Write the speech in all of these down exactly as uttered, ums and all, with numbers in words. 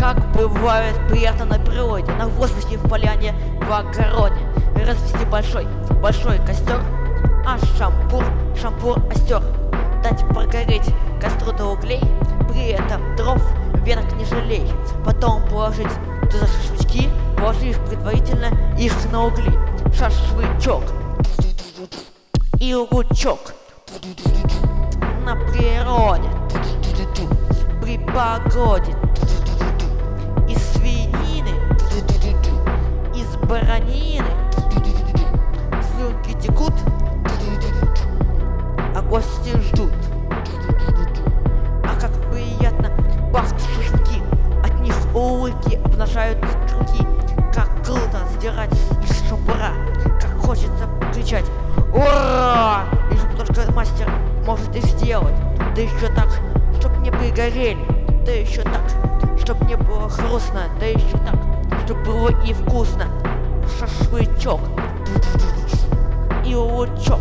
Как бывает приятно на природе, на воздухе, в поляне, в огороде развести большой, большой костер, а шампур, шампур остер. Дать прогореть костру до углей, при этом дров, веток не жалей. Потом положить туда шашлычки, положив предварительно их на угли. Шашлычок и лучок на природе, при погоде. Из свинины, из баранины слюнки текут, а гости ждут. А как приятно пахнут шашлыки, от них улыбки обнажают руки. Как круто сдирать из шампура, как хочется кричать «Ура!» Лишь бы только мастер может их сделать. Да еще так, чтоб не пригорели, да еще так, чтоб не было хрустно, да еще так, чтоб было и вкусно. Шашлычок и лучок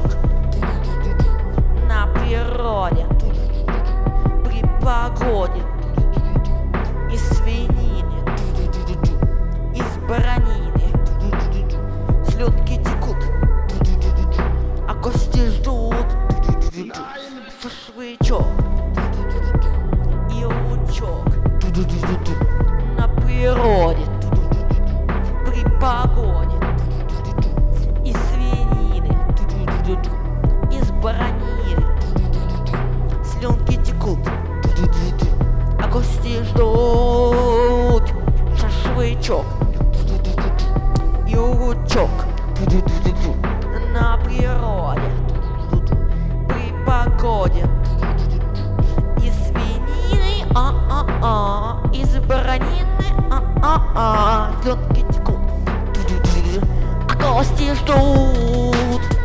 на природе, при погоде. Из свинины, из баранины слюнки текут, а гости ждут. Шашлычок и лучок на природе, при погоде. Из свинины, из баранины слюнки текут, а гости ждут. Шашлычок и лучок на природе, при погоде. Из свинины, а-а-а, из баранины, а-а-а, слюнки текут, а гости ждут.